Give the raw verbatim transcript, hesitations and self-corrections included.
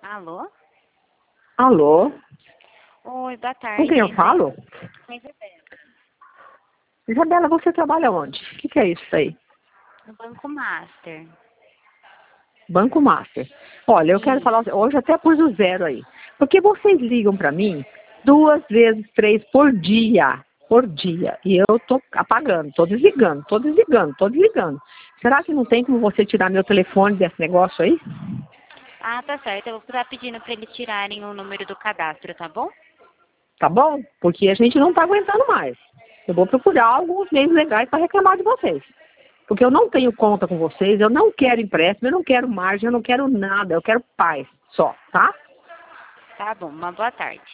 Alô? Alô? Oi, boa tarde. Com quem eu falo? Com a Isabela. Isabela, você trabalha onde? O que, que é isso aí? No Banco Master. Banco Master. Olha, eu quero Isso. falar, hoje até pus o zero aí. Porque vocês ligam para mim duas vezes, três por dia. Por dia. E eu tô apagando, tô desligando, tô desligando, tô desligando. Será que não tem como você tirar meu telefone desse negócio aí? Ah, tá certo. Eu vou estar pedindo para eles tirarem o número do cadastro, tá bom? Tá bom? Porque a gente não tá aguentando mais. Eu vou procurar alguns meios legais para reclamar de vocês. Porque eu não tenho conta com vocês, eu não quero empréstimo, eu não quero margem, eu não quero nada, eu quero paz só, tá? Tá bom. Uma boa tarde.